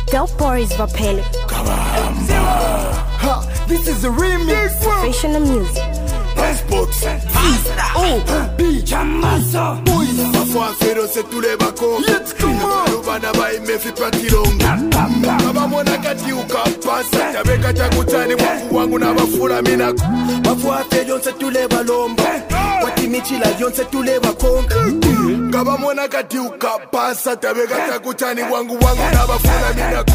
Del Boris Vapele. This is a remix. Professional music. Xbox. Chamazo. Parfois Fero c'est tous les bacons. Lubana bai mefi patilonga. Baba mwana kati ukapasa. Tabeka chakutani mwafu wangu na bafula minako. Parfois Fero c'est tous les balomba. Watimichi la yon c'est tous les bacons. Baba mwana kati ukapasa. Tabeka chakutani wangu na bafula minako.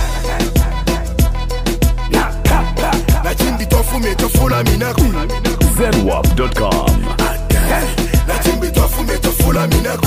La chimbi tofume tofula minako. ZWAP.com. La chimbi tofume tofula minako.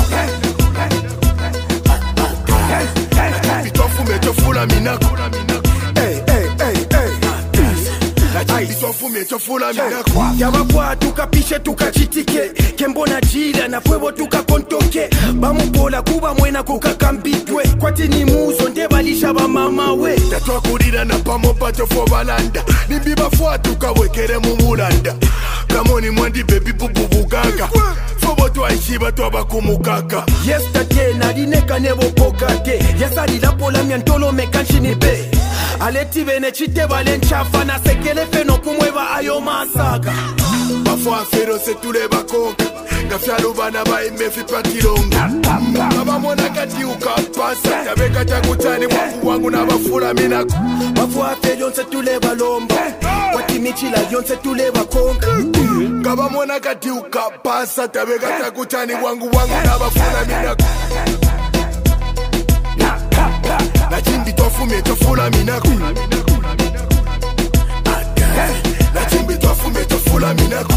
La chimbi tofume tofula minako. Hey, hey, hey, hey. La chimbi tofume tofula minako. Yababwa tukapishe tukachitike. Kembona jila na fwebo tukakontoke. Bamupola kuba mwena kukakambitwe. Kwati ni muzo ndebalisha ba mama we. Tatwa kurira na pamo pato fo balanda. Nimbiba fwa tukawekere mu mulanda. Kamoni mwandi baby bubu buganga. Fobo twaishiba twabakumukaka. Yesterday nalineka nebo pokate. Yasali la pola miantolo mekanshini be. Aleti bene chite balenchafa na sekele feno kumweba ayo masaka. Parfois Fero c'est tous les bacons. Gafia lubana bai mefi patilonga. Baba mwana kati ukapasa. Tabeka chakutani mwafu wangu na bafula minako. Parfois Fero c'est tous les balomba. Watimichi la yon c'est tous les bacons. Baba mwana kati ukapasa. Tabeka chakutani wangu na bafula minako. La chimbi tofume tofula minako. La chimbi tofume tofula minako.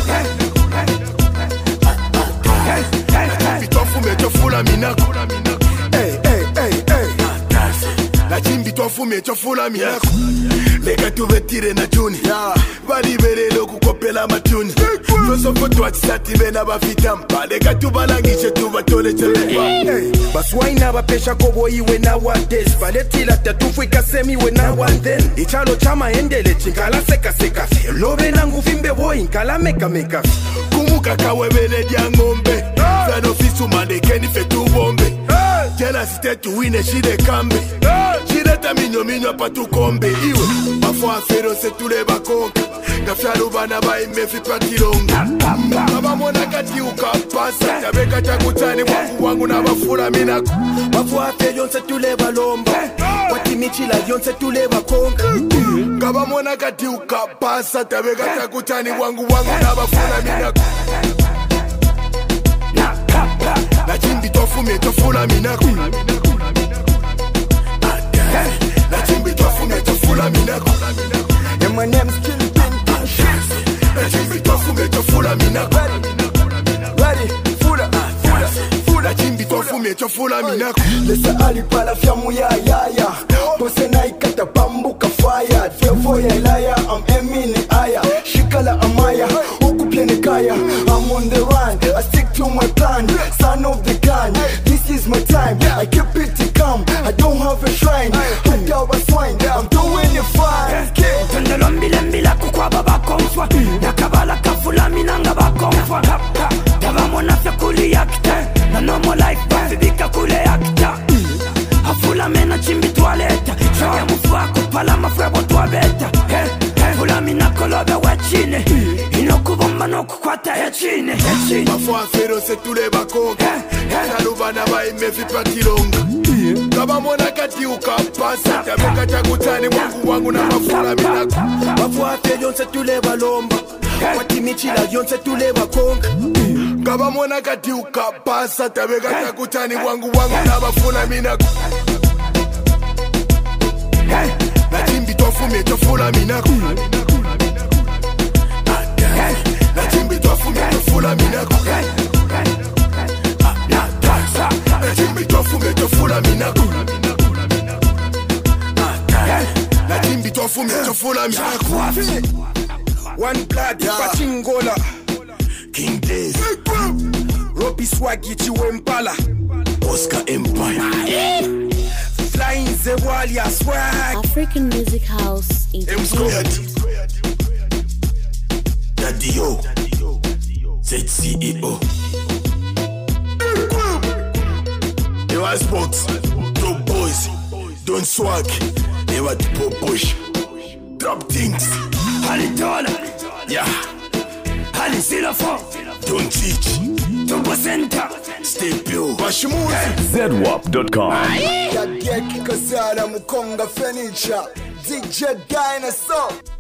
La chimbi tofume tofula minako. Hey, hey, hey, hey. La chimbi tofume tofula minako. Lega tuvetire na juni. Bali berelo kukopela matuni. Toso foto atisati bena bafitampa. Lega tubalangishe tubatole chelewa. Baswaina bapesha kobo iwe na wades. Baletila tatufu ikasemi we na wanden. Ichalo chama endele chinkala seka seka. Lobe nangu vimbe boy inkala meka meka. Kumuka kawebele dia ngombe. Zano fisu mandekeni fetu bombe. Jela site tuwine shide kambe. Shireta minyo patu kombe. Iwe Parfois Fero c'est tous les bacons. Gafia lubana bai mefi patilonga. Baba mwana kati ukapasa. Tabeka chakutani mwafu wangu na bafula minako. Parfois Fero c'est tous les balomba. Watimichi la yon c'est tous les bacons. Baba mwana kati ukapasa. Tabeka chakutani wangu na bafula minako. La chimbi tofume tofula minako. La chimbi tofume tofula minako. And my name's Killpin. La chimbi tofume tofula minako. Ready, fula. La chimbi tofume tofula minako. Lesa alipala fyamu ya. Pose na ikata bambuka fire. Fefo ya ilaya, I'm emini aya. Shikala amaya, ukupye nikaya. I'm on the run, I stick to my plan. Son of the gun, this is my time. I keep it calm, I don't have a shrine. Hata wa swine, I'm doing it fine. Tendelo mbila kukwa baba konfwa. Nakabala kafula minanga bakonfwa. Tava mwana fekuli yakte. Na normal life bafibika kule yakta. Afula mena chimbi toilette. Shaya mufua kupala mafwebo toabeta. Fula mina kolobe wachine. Inokubomba no kukwata hechine. Parfois Fero c'est tous les bacons. Gafia lubana bai mefi patilonga. Baba mwana kati ukapasa. Tabeka chakutani mwafu wangu na bafula minako. Parfois Fero c'est tous les balomba. Watimichi la yon c'est tous les bacons. Baba mwana kati ukapasa. Tabeka chakutani wangu na bafula minako. La chimbi tofume tofula minako. La chimbi tofume tofula minako. La chimbi tofume tofula minako. La chimbi tofume tofula minako. One blood, Pachingola. King Days. Robbie Swaggy Chiwempala. Oscar Empire. Flying Zewalia Swag. African Music House Entertainment. Daddy Yo. ZCEO. Yo Xbox. Dope Boys. Don't Swag. Never to push. Drop things. Halitola. Yeah. Halisilafo. Don't teach. Tumbo center. Stay pure. Washimuzi. ZWAP.com. Yageki Kazara Mukonga Furniture DJ Dinosaur